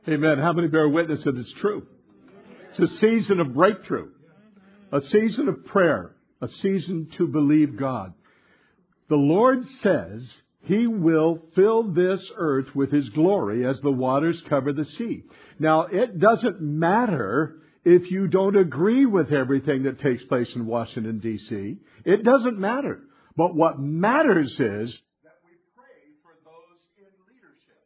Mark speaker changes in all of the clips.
Speaker 1: Amen. How many bear witness that it's true? It's a season of breakthrough. A season of prayer. A season to believe God. The Lord says He will fill this earth with His glory as the waters cover the sea. Now, it doesn't matter if you don't agree with everything that takes place in Washington, D.C. It doesn't matter. But what matters is that we pray for those in leadership.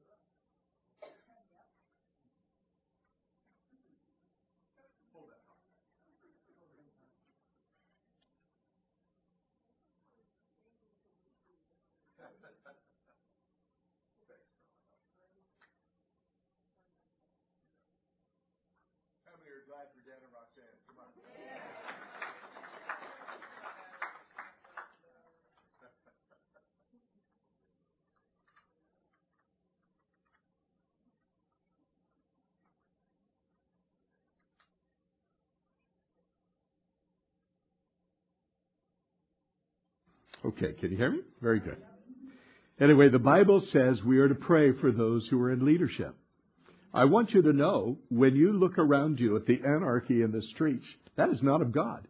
Speaker 1: How many are glad for Dan and Roxanne? Come on. Okay, can you hear me? Very good. Anyway, the Bible says we are to pray for those who are in leadership. I want you to know, when you look around you at the anarchy in the streets, that is not of God.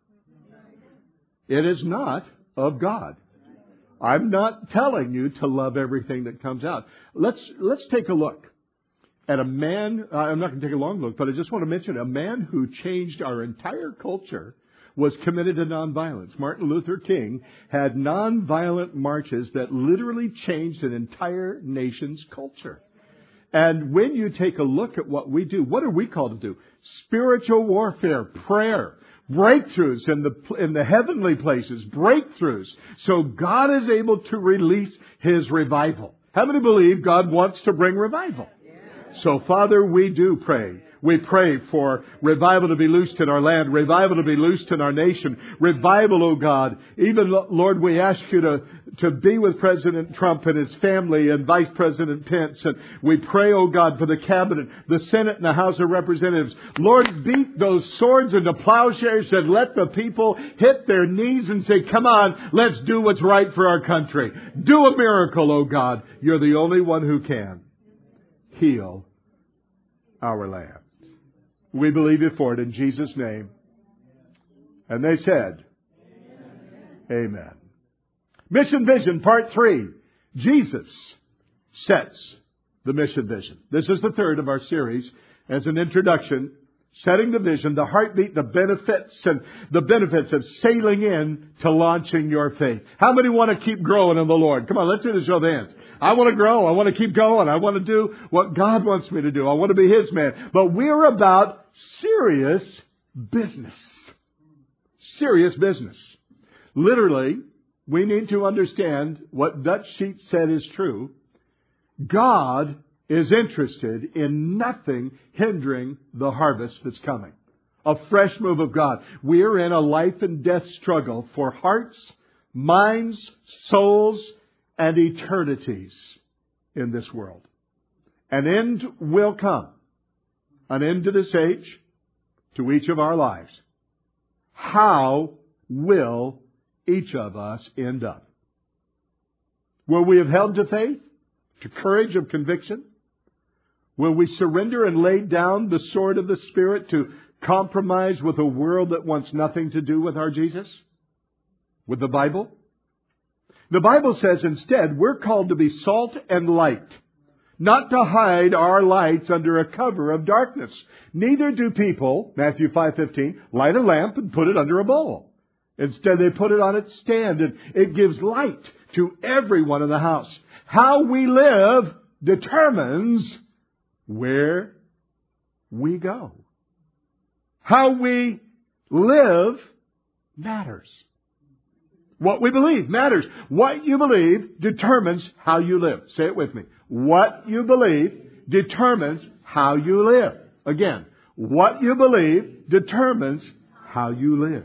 Speaker 1: It is not of God. I'm not telling you to love everything that comes out. Let's take a look at a man. I'm not going to take a long look, but I just want to mention a man who changed our entire culture was committed to nonviolence. Martin Luther King had nonviolent marches that literally changed an entire nation's culture. And when you take a look at what we do, what are we called to do? Spiritual warfare, prayer, breakthroughs in the heavenly places, breakthroughs. So God is able to release His revival. How many believe God wants to bring revival? So, Father, we do pray. We pray for revival to be loosed in our land, revival to be loosed in our nation, revival, oh God. Even, Lord, we ask you to be with President Trump and his family and Vice President Pence. And we pray, oh God, for the cabinet, the Senate and the House of Representatives. Lord, beat those swords into plowshares and let the people hit their knees and say, come on, let's do what's right for our country. Do a miracle, oh God. You're the only one who can heal our land. We believe you for it in Jesus' name. And they said, Amen. Mission Vision, Part 3. Jesus sets the mission vision. This is the third of our series as an introduction. Setting the vision, the heartbeat, the benefits of sailing in to launching your faith. How many want to keep growing in the Lord? Come on, let's do this, show of hands. I want to grow. I want to keep going. I want to do what God wants me to do. I want to be His man. But we're about serious business. Serious business. Literally, we need to understand what Dutch Sheets said is true. God is interested in nothing hindering the harvest that's coming. A fresh move of God. We are in a life and death struggle for hearts, minds, souls, and eternities in this world. An end will come. An end to this age, to each of our lives. How will each of us end up? Will we have held to faith, to courage of conviction? Will we surrender and lay down the sword of the Spirit to compromise with a world that wants nothing to do with our Jesus? With the Bible? The Bible says instead we're called to be salt and light. Not to hide our lights under a cover of darkness. Neither do people, Matthew 5:15, light a lamp and put it under a bowl. Instead they put it on its stand and it gives light to everyone in the house. How we live determines where we go. How we live matters. What we believe matters. What you believe determines how you live. Say it with me. What you believe determines how you live. Again, what you believe determines how you live.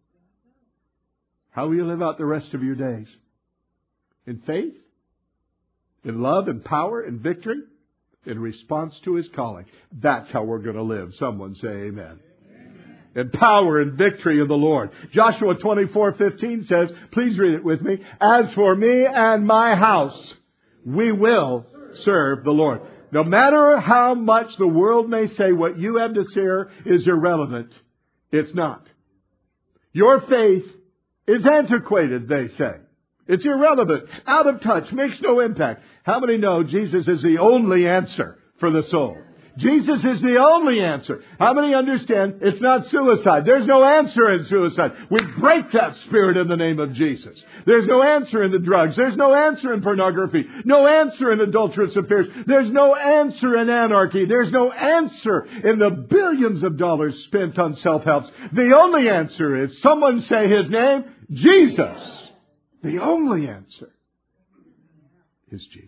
Speaker 1: How will you live out the rest of your days? In faith? In love and power and victory? In response to His calling. That's how we're going to live. Someone say amen. And power and victory of the Lord. Joshua 24:15 says, please read it with me. As for me and my house, we will serve the Lord. No matter how much the world may say what you have to share is irrelevant, it's not. Your faith is antiquated, they say. It's irrelevant, out of touch, makes no impact. How many know Jesus is the only answer for the soul? Jesus is the only answer. How many understand it's not suicide? There's no answer in suicide. We break that spirit in the name of Jesus. There's no answer in the drugs. There's no answer in pornography. No answer in adulterous affairs. There's no answer in anarchy. There's no answer in the billions of dollars spent on self-helps. The only answer is, someone say His name, Jesus. The only answer is Jesus.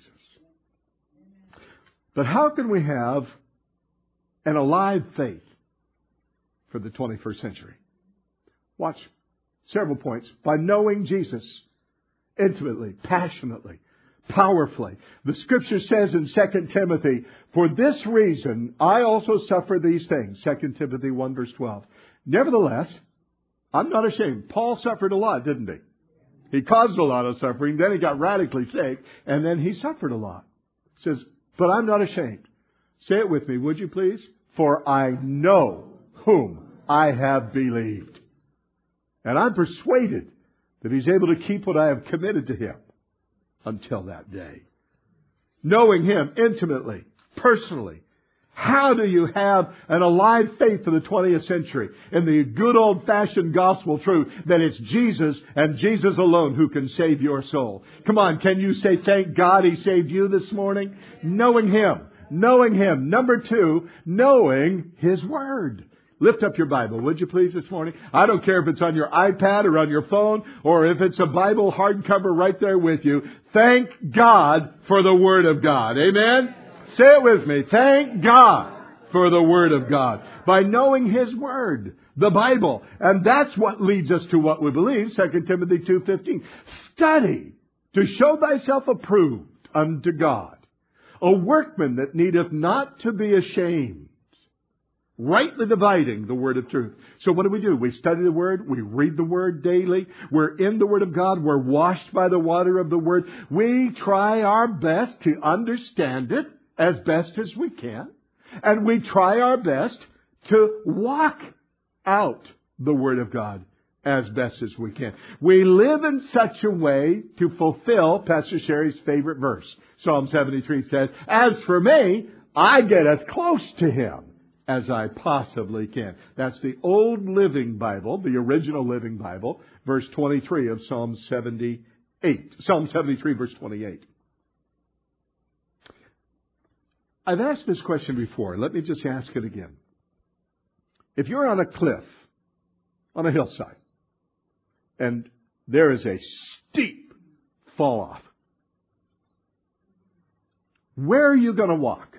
Speaker 1: But how can we have an alive faith for the 21st century? Watch several points. By knowing Jesus intimately, passionately, powerfully. The Scripture says in 2 Timothy, for this reason I also suffer these things. 2 Timothy 1 verse 12. Nevertheless, I'm not ashamed. Paul suffered a lot, didn't he? He caused a lot of suffering. Then he got radically sick. And then he suffered a lot. He says, but I'm not ashamed. Say it with me, would you please? For I know whom I have believed. And I'm persuaded that He's able to keep what I have committed to Him until that day. Knowing Him intimately, personally. How do you have an alive faith for the 20th century in the good old-fashioned gospel truth that it's Jesus and Jesus alone who can save your soul? Come on, can you say, thank God He saved you this morning? Knowing Him. Knowing Him. Number 2, knowing His Word. Lift up your Bible, would you please, this morning? I don't care if it's on your iPad or on your phone or if it's a Bible hardcover right there with you. Thank God for the Word of God. Amen? Say it with me. Thank God for the Word of God. By knowing His Word, the Bible. And that's what leads us to what we believe. 2 Timothy 2:15. Study to show thyself approved unto God. A workman that needeth not to be ashamed. Rightly dividing the word of truth. So what do? We study the Word. We read the Word daily. We're in the Word of God. We're washed by the water of the Word. We try our best to understand it as best as we can. And we try our best to walk out the Word of God as best as we can. We live in such a way to fulfill Pastor Sherry's favorite verse. Psalm 73 says, as for me, I get as close to Him as I possibly can. That's the Old Living Bible, the original Living Bible, verse 23 of Psalm 78. Psalm 73, verse 28. I've asked this question before. Let me just ask it again. If you're on a cliff, on a hillside, and there is a steep fall off, where are you going to walk?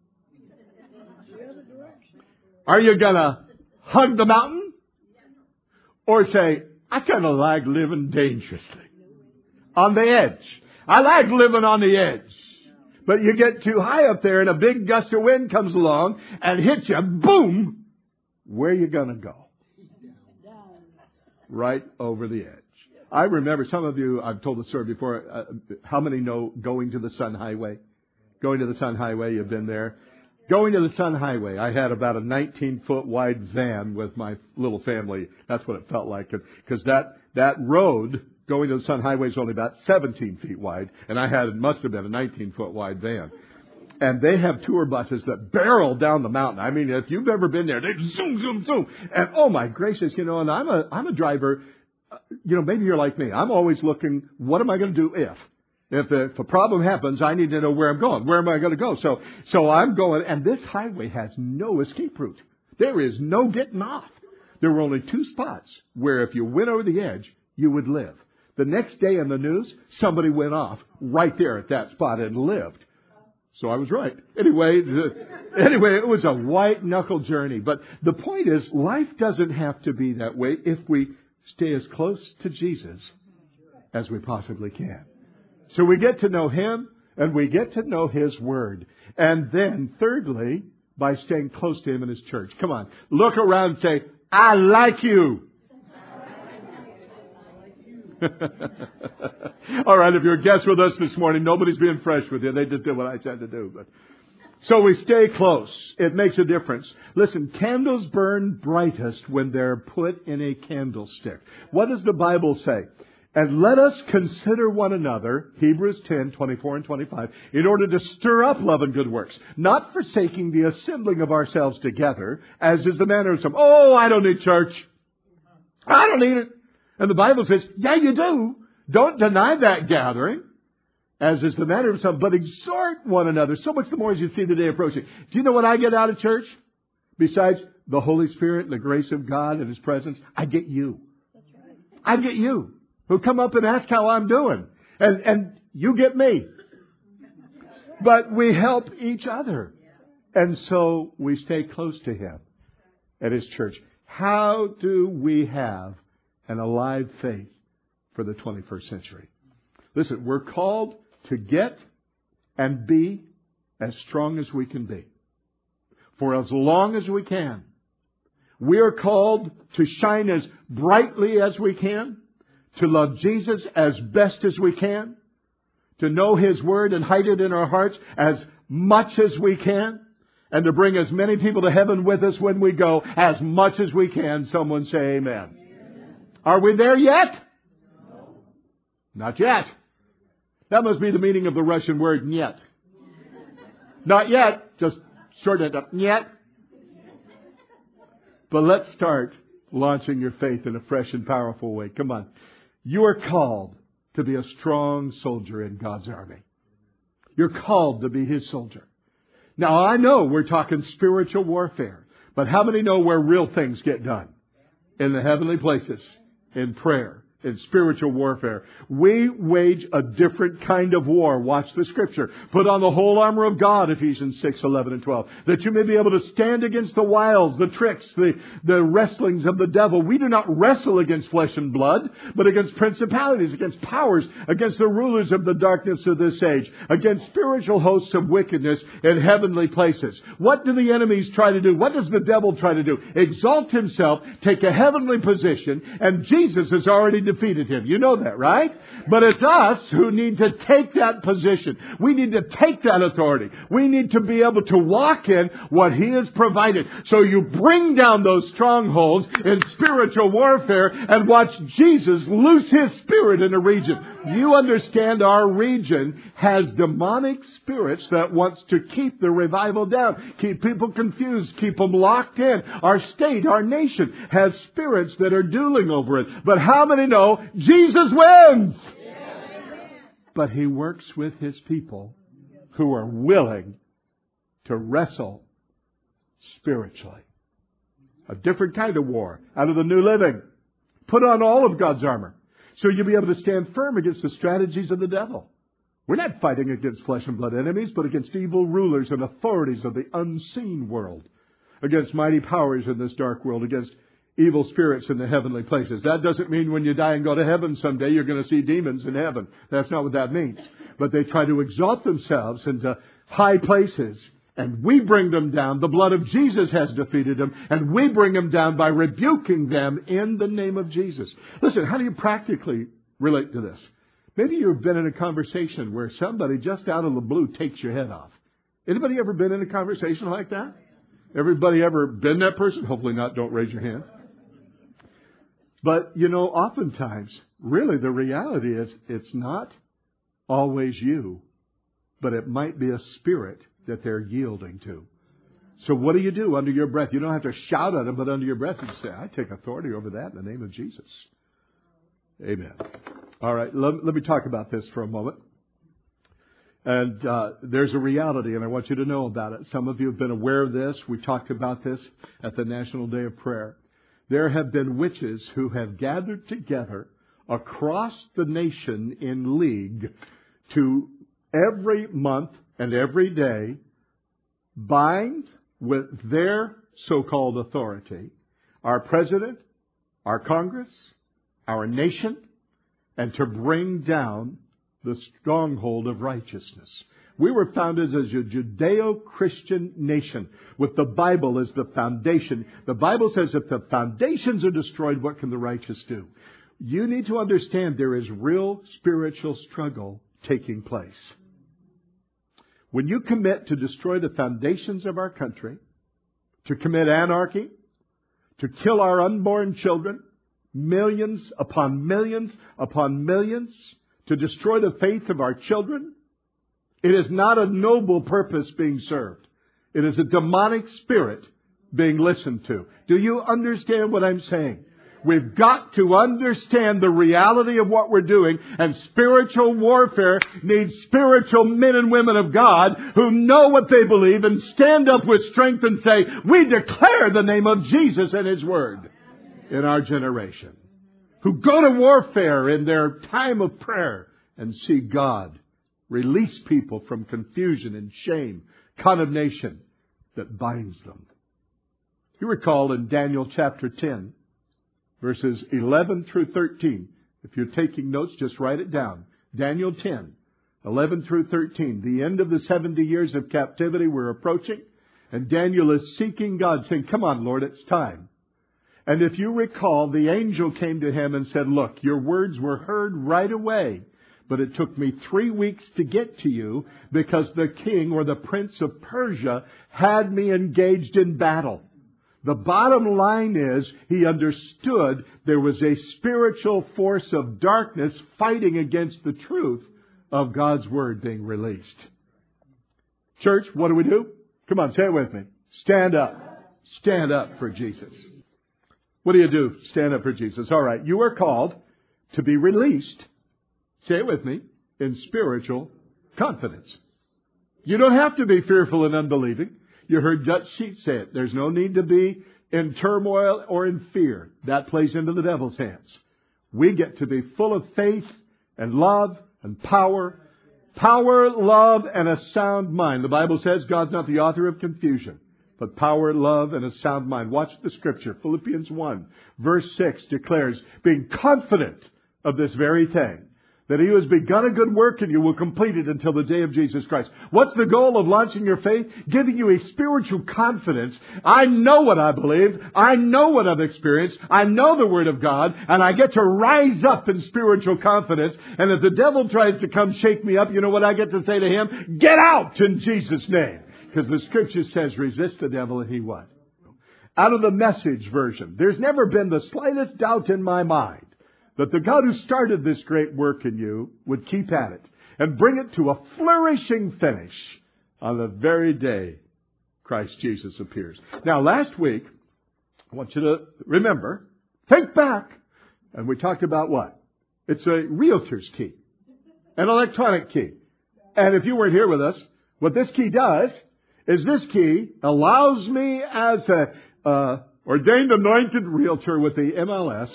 Speaker 1: Are you going to hug the mountain? Or say, I kind of like living dangerously. On the edge. I like living on the edge. But you get too high up there and a big gust of wind comes along and hits you. Boom! Where are you going to go? Right over the edge. I remember, some of you, I've told the story before, how many know going to the Sun Highway? Going to the Sun Highway, you've been there. Going to the Sun Highway, I had about a 19-foot wide van with my little family. That's what it felt like. Because that road going to the Sun Highway is only about 17 feet wide. And it must have been a 19-foot wide van. And they have tour buses that barrel down the mountain. I mean, if you've ever been there, they zoom, zoom, zoom. And oh my gracious, and I'm a driver. Maybe you're like me. I'm always looking, what am I going to do if a problem happens? I need to know where I'm going. Where am I going to go? So I'm going, and this highway has no escape route. There is no getting off. There were only 2 spots where if you went over the edge, you would live. The next day in the news, somebody went off right there at that spot and lived. So I was right. Anyway, it was a white-knuckle journey. But the point is, life doesn't have to be that way if we stay as close to Jesus as we possibly can. So we get to know Him, and we get to know His Word. And then, thirdly, by staying close to Him in His church. Come on, look around and say, I like you. All right, if you're a guest with us this morning, nobody's being fresh with you. They just did what I said to do. But So we stay close. It makes a difference. Listen, candles burn brightest when they're put in a candlestick. What does the Bible say? And let us consider one another, Hebrews 10:24 and 25, in order to stir up love and good works, not forsaking the assembling of ourselves together, as is the manner of some. Oh, I don't need church. I don't need it. And the Bible says, yeah, you do. Don't deny that gathering, as is the manner of some, but exhort one another, so much the more as you see the day approaching. Do you know what I get out of church? Besides the Holy Spirit and the grace of God and His presence, I get you.
Speaker 2: That's right.
Speaker 1: I get you, who come up and ask how I'm doing. And you get me. But we help each other. And so we stay close to Him at His church. How do we have an alive faith for the 21st century? Listen, we're called to get and be as strong as we can be. For as long as we can. We are called to shine as brightly as we can. To love Jesus as best as we can. To know His Word and hide it in our hearts as much as we can. And to bring as many people to heaven with us when we go as much as we can. Someone say amen.
Speaker 2: Amen.
Speaker 1: Are we there yet?
Speaker 2: No.
Speaker 1: Not yet. That must be the meaning of the Russian word "niet." Not yet. Just shorten it up. "Niet." But let's start launching your faith in a fresh and powerful way. Come on. You are called to be a strong soldier in God's army. You're called to be His soldier. Now, I know we're talking spiritual warfare, but how many know where real things get done? In the heavenly places, in prayer, in spiritual warfare. We wage a different kind of war. Watch the Scripture. Put on the whole armor of God, Ephesians 6:11 and 12, that you may be able to stand against the wiles, the tricks, the wrestlings of the devil. We do not wrestle against flesh and blood, but against principalities, against powers, against the rulers of the darkness of this age, against spiritual hosts of wickedness in heavenly places. What do the enemies try to do? What does the devil try to do? Exalt himself, take a heavenly position, and Jesus has already defeated him. You know that, right? But it's us who need to take that position. We need to take that authority. We need to be able to walk in what He has provided. So you bring down those strongholds in spiritual warfare and watch Jesus loose His Spirit in a region. You understand our region has demonic spirits that wants to keep the revival down, keep people confused, keep them locked in. Our state, our nation has spirits that are dueling over it. But how many know Jesus wins? But He works with His people who are willing to wrestle spiritually. A different kind of war out of the New Living. Put on all of God's armor so you'll be able to stand firm against the strategies of the devil. We're not fighting against flesh and blood enemies, but against evil rulers and authorities of the unseen world. Against mighty powers in this dark world. Against evil spirits in the heavenly places. That doesn't mean when you die and go to heaven someday you're going to see demons in heaven. That's not what that means. But they try to exalt themselves into high places. And we bring them down. The blood of Jesus has defeated them. And we bring them down by rebuking them in the name of Jesus. Listen, how do you practically relate to this? Maybe you've been in a conversation where somebody just out of the blue takes your head off. Anybody ever been in a conversation like that? Everybody ever been that person? Hopefully not. Don't raise your hand. But, you know, oftentimes, really the reality is it's not always you, but it might be a spirit that they're yielding to. So what do you do under your breath? You don't have to shout at them, but under your breath you say, I take authority over that in the name of Jesus. Amen. All right, let me talk about this for a moment. And there's a reality, and I want you to know about it. Some of you have been aware of this. We talked about this at the National Day of Prayer. There have been witches who have gathered together across the nation in league to every month and every day bind with their so-called authority our president, our Congress, our nation, and to bring down the stronghold of righteousness. We were founded as a Judeo-Christian nation with the Bible as the foundation. The Bible says if the foundations are destroyed, what can the righteous do? You need to understand there is real spiritual struggle taking place. when you commit to destroy the foundations of our country, to commit anarchy, to kill our unborn children, millions upon millions upon millions, to destroy the faith of our children, it is not a noble purpose being served. It is a demonic spirit being listened to. Do you understand what I'm saying? We've got to understand the reality of what we're doing, and spiritual warfare needs spiritual men and women of God who know what they believe and stand up with strength and say, we declare the name of Jesus and His Word in our generation. Who go to warfare in their time of prayer and see God release people from confusion and shame, condemnation that binds them. You recall in Daniel chapter 10, verses 11 through 13. If you're taking notes, just write it down. Daniel 10, 11 through 13. The end of the 70 years of captivity we're approaching. And Daniel is seeking God, saying, come on, Lord, it's time. And if you recall, the angel came to him and said, look, your words were heard right away. But it took me 3 weeks to get to you because the king or the prince of Persia had me engaged in battle. The bottom line is he understood there was a spiritual force of darkness fighting against the truth of God's Word being released. Church, what do? Come on, say it with me. Stand up. Stand up for Jesus. What do? Stand up for Jesus. All right. You are called to be released. Say it with me. In spiritual confidence. You don't have to be fearful and unbelieving. You heard Dutch Sheets say it. There's no need to be in turmoil or in fear. That plays into the devil's hands. We get to be full of faith and love and power. Power, love, and a sound mind. The Bible says God's not the author of confusion, but power, love, and a sound mind. Watch the scripture. Philippians 1, verse 6 declares, being confident of this very thing, that He who has begun a good work in you will complete it until the day of Jesus Christ. What's the goal of launching your faith? Giving you a spiritual confidence. I know what I believe. I know what I've experienced. I know the Word of God. And I get to rise up in spiritual confidence. And if the devil tries to come shake me up, you know what I get to say to him? Get out in Jesus' name. Because the Scripture says, resist the devil and he what? Out of the Message version, there's never been the slightest doubt in my mind that the God who started this great work in you would keep at it and bring it to a flourishing finish on the very day Christ Jesus appears. Now, last week, I want you to remember, think back, and we talked about what? It's a realtor's key, an electronic key. And if you weren't here with us, what this key does is this key allows me as a ordained anointed realtor with the MLS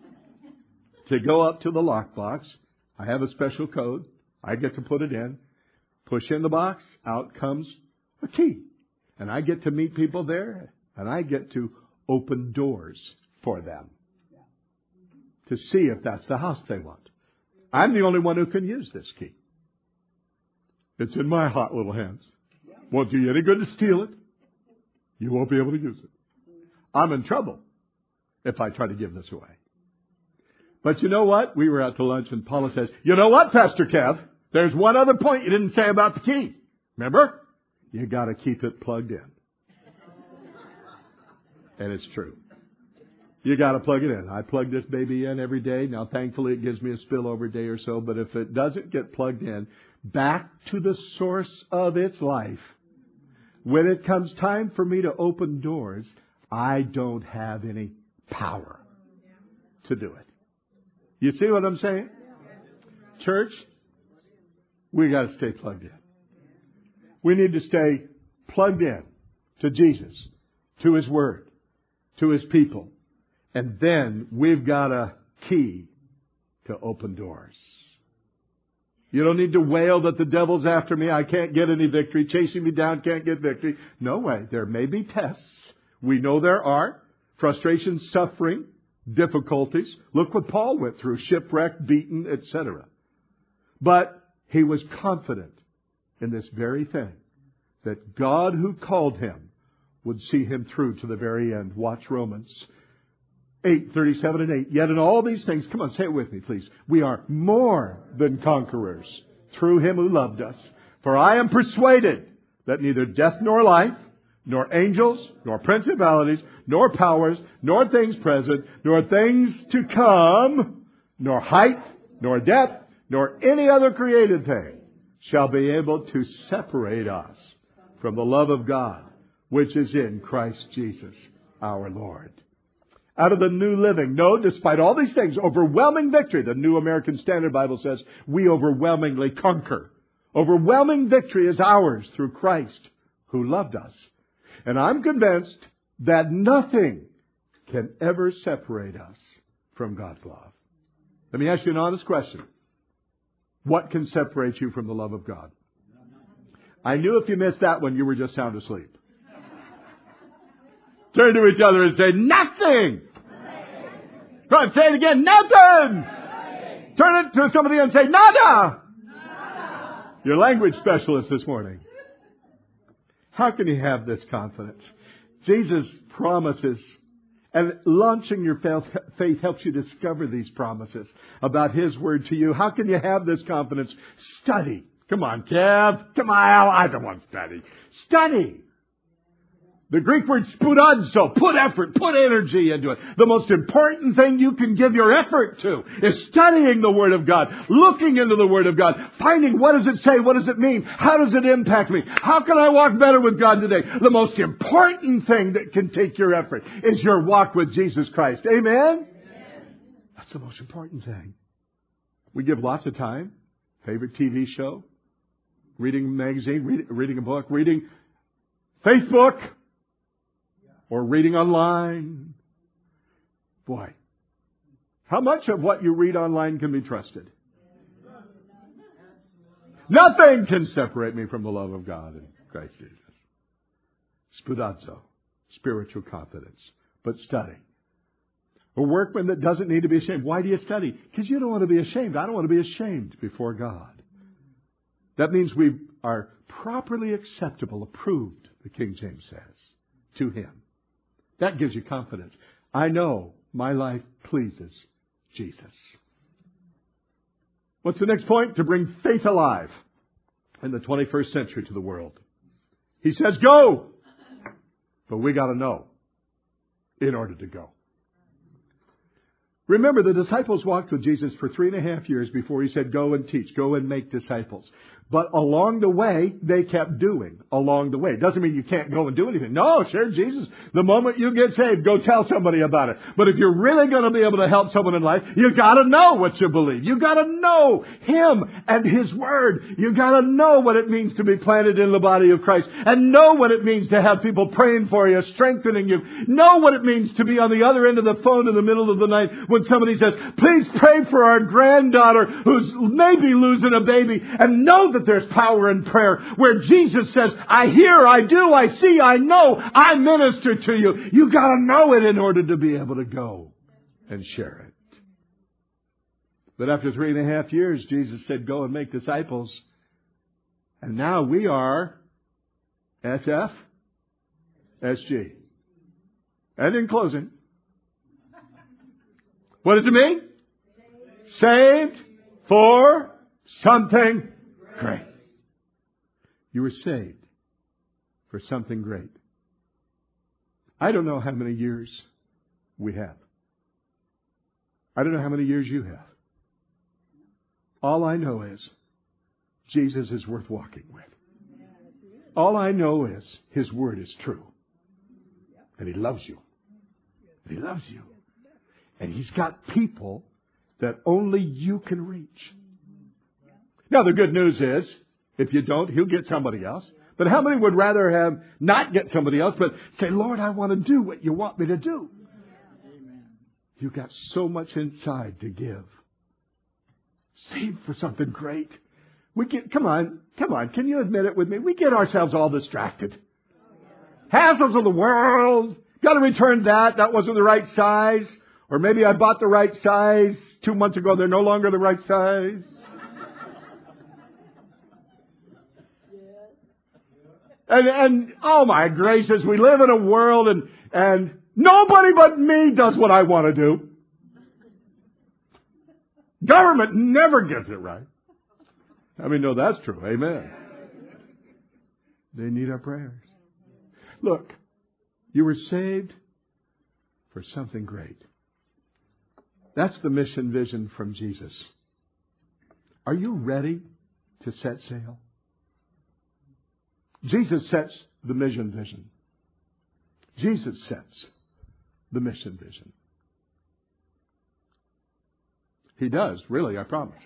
Speaker 1: to go up to the lockbox. I have a special code. I get to put it in. Push in the box. Out comes a key. And I get to meet people there. And I get to open doors for them. To see if that's the house they want. I'm the only one who can use this key. It's in my hot little hands. Won't do you any good to steal it. You won't be able to use it. I'm in trouble if I try to give this away. But you know what? We were out to lunch and Paula says, you know what, Pastor Kev? There's one other point you didn't say about the key. Remember? You got to keep it plugged in. And it's true. You got to plug it in. I plug this baby in every day. Now, thankfully, it gives me a spillover day or so. But if it doesn't get plugged in, back to the source of its life, when it comes time for me to open doors, I don't have any power to do it. You see what I'm saying? Church, we got to stay plugged in. We need to stay plugged in to Jesus, to His Word, to His people. And then we've got a key to open doors. You don't need to wail that the devil's after me. I can't get any victory. Chasing me down, can't get victory. No way. There may be tests. We know there are. Frustration, suffering, difficulties. Look what Paul went through. Shipwreck, beaten, etc. But he was confident in this very thing. That God who called him would see him through to the very end. Watch Romans 8:37 and 8. Yet in all these things, come on, say it with me, please. We are more than conquerors through Him who loved us. For I am persuaded that neither death nor life, nor angels, nor principalities, nor powers, nor things present, nor things to come, nor height, nor depth, nor any other created thing shall be able to separate us from the love of God, which is in Christ Jesus our Lord. Out of the New Living, no, despite all these things, overwhelming victory. The New American Standard Bible says, we overwhelmingly conquer. Overwhelming victory is ours through Christ who loved us. And I'm convinced that nothing can ever separate us from God's love. Let me ask you an honest question. What can separate you from the love of God? I knew if you missed that one, you were just sound asleep. Turn to each other and say, nothing! Go on, say it again, nothing! Turn it to somebody and say, nada! Your language specialist this morning. How can you have this confidence? Jesus promises, and launching your faith helps you discover these promises about His Word to you. How can you have this confidence? Study. Come on, Kev. Come on, I don't want to study. Study. The Greek word spoudazo, put effort, put energy into it. The most important thing you can give your effort to is studying the Word of God, looking into the Word of God, finding what does it say, what does it mean, how does it impact me, how can I walk better with God today. The most important thing that can take your effort is your walk with Jesus Christ. Amen? That's the most important thing. We give lots of time, favorite TV show, reading a magazine, reading a book, reading Facebook, or reading online. Boy, how much of what you read online can be trusted? Nothing can separate me from the love of God in Christ Jesus. Spoudazo, spiritual confidence, but study. A workman that doesn't need to be ashamed. Why do you study? Because you don't want to be ashamed. I don't want to be ashamed before God. That means we are properly acceptable, approved, the King James says, to Him. That gives you confidence. I know my life pleases Jesus. What's the next point? To bring faith alive in the 21st century to the world. He says, go! But we got to know in order to go. Remember, the disciples walked with Jesus for 3.5 years before He said, go and teach, go and make disciples. But along the way, they kept doing along the way. It doesn't mean you can't go and do anything. No, share Jesus. The moment you get saved, go tell somebody about it. But if you're really going to be able to help someone in life, you got to know what you believe. You got to know Him and His Word. You got to know what it means to be planted in the body of Christ, and know what it means to have people praying for you, strengthening you. Know what it means to be on the other end of the phone in the middle of the night when somebody says, please pray for our granddaughter who's maybe losing a baby, and know that there's power in prayer where Jesus says, I hear, I do, I see, I know, I minister to you. You got to know it in order to be able to go and share it. But after 3.5 years, Jesus said, go and make disciples. And now we are SF, SG. And in closing, what does it mean? Saved for something great. You were saved for something great. I don't know how many years we have. I don't know how many years you have. All I know is Jesus is worth walking with. All I know is His Word is true. And He loves you. And He loves you. And He's got people that only you can reach. Now, the good news is, if you don't, He'll get somebody else. But how many would rather have not get somebody else, but say, Lord, I want to do what you want me to do? Amen. You've got so much inside to give. Saved for something great. Come on. Can you admit it with me? We get ourselves all distracted. Hassles of the world. Got to return that. That wasn't the right size. Or maybe I bought the right size 2 months ago. They're no longer the right size. And oh my gracious, we live in a world and nobody but me does what I want to do. Government never gets it right. I mean, no, that's true. Amen. They need our prayers. Look, you were saved for something great. That's the mission vision from Jesus. Are you ready to set sail? Jesus sets the mission vision. Jesus sets the mission vision. He does, really, I promise.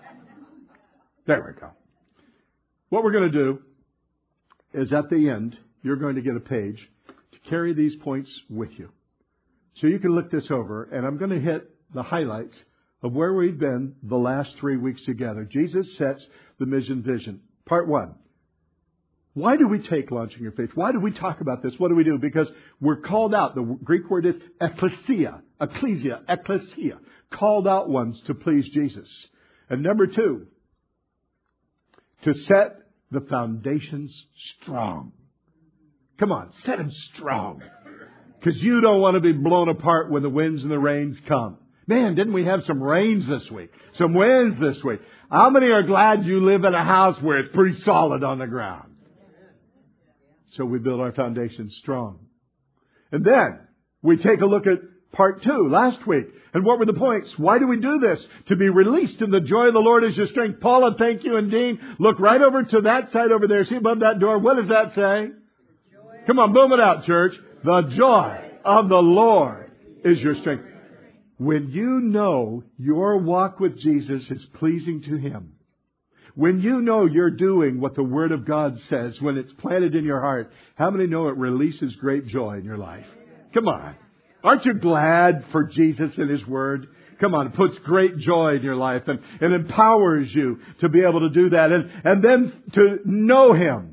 Speaker 1: There we go. What we're going to do is at the end, you're going to get a page to carry these points with you. So you can look this over, and I'm going to hit the highlights of where we've been the last 3 weeks together. Jesus sets the mission vision. Part 1. Why do we take Launching Your Faith? Why do we talk about this? What do we do? Because we're called out. The Greek word is ecclesia. Ecclesia. Called out ones to please Jesus. And number 2, to set the foundations strong. Come on, set them strong. Because you don't want to be blown apart when the winds and the rains come. Man, didn't we have some rains this week? Some winds this week. How many are glad you live in a house where it's pretty solid on the ground? So we build our foundation strong. And then we take a look at part 2 last week. And what were the points? Why do we do this? To be released in the joy of the Lord is your strength. Paula, thank you. And Dean, look right over to that side over there. See above that door. What does that say? Come on, boom it out, church. The joy of the Lord is your strength. When you know your walk with Jesus is pleasing to Him, when you know you're doing what the Word of God says, when it's planted in your heart, how many know it releases great joy in your life? Come on. Aren't you glad for Jesus and His Word? Come on, it puts great joy in your life and it empowers you to be able to do that. And then to know Him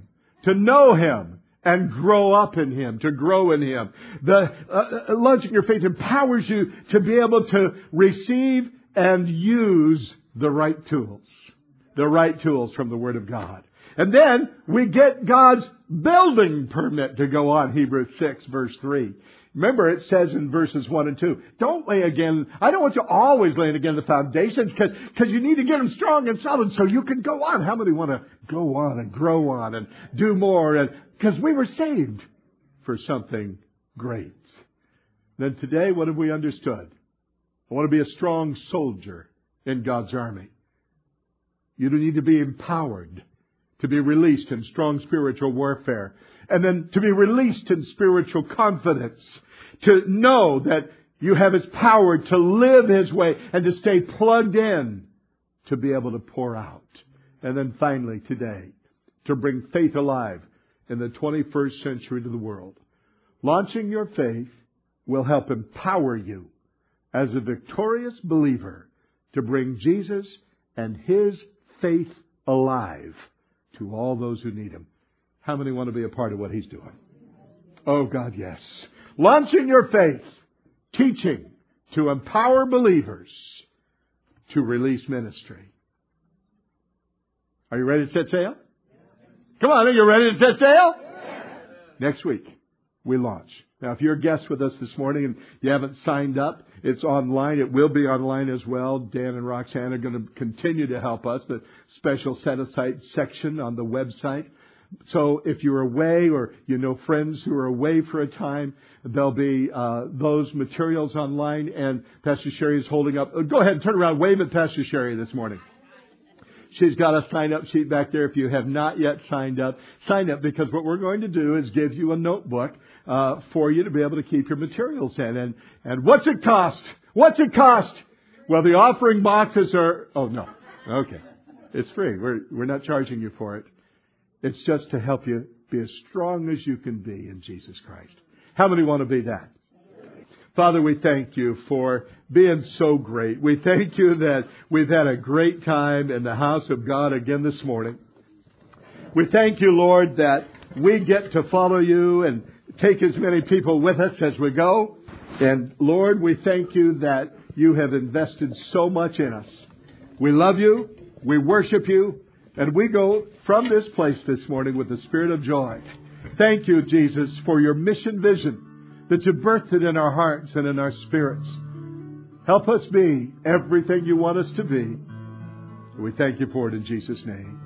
Speaker 1: and grow up in Him, to grow in Him. The Launching Your Faith empowers you to be able to receive and use the right tools. The right tools from the Word of God. And then we get God's building permit to go on, Hebrews 6, verse 3. Remember, it says in verses 1 and 2, don't lay again, I don't want you always laying again the foundations because you need to get them strong and solid so you can go on. How many want to go on and grow on and do more? And because we were saved for something great. Then today, what have we understood? I want to be a strong soldier in God's army. You need to be empowered to be released in strong spiritual warfare. And then to be released in spiritual confidence. To know that you have His power to live His way and to stay plugged in to be able to pour out. And then finally today, to bring faith alive in the 21st century to the world. Launching Your Faith will help empower you as a victorious believer to bring Jesus and His faith alive to all those who need Him. How many want to be a part of what He's doing? Oh God, yes. Launching Your Faith, teaching to empower believers to release ministry. Are you ready to set sail? Come on, are you ready to set sail? Next week, we launch. Now, if you're a guest with us this morning and you haven't signed up, it's online. It will be online as well. Dan and Roxanne are going to continue to help us. The special set-aside section on the website. So if you're away or you know friends who are away for a time, there'll be those materials online. And Pastor Sherry is holding up. Go ahead and turn around. Wave at Pastor Sherry this morning. She's got a sign-up sheet back there. If you have not yet signed up, sign up, because what we're going to do is give you a notebook for you to be able to keep your materials in. And what's it cost? What's it cost? Well, the offering boxes are... Oh, no. Okay. It's free. We're not charging you for it. It's just to help you be as strong as you can be in Jesus Christ. How many want to be that? Father, we thank You for being so great. We thank You that we've had a great time in the house of God again this morning. We thank You, Lord, that we get to follow You and take as many people with us as we go. And Lord, we thank You that You have invested so much in us. We love You. We worship You. And we go from this place this morning with the spirit of joy. Thank You, Jesus, for Your mission vision that You birthed it in our hearts and in our spirits. Help us be everything You want us to be. We thank You for it in Jesus' name.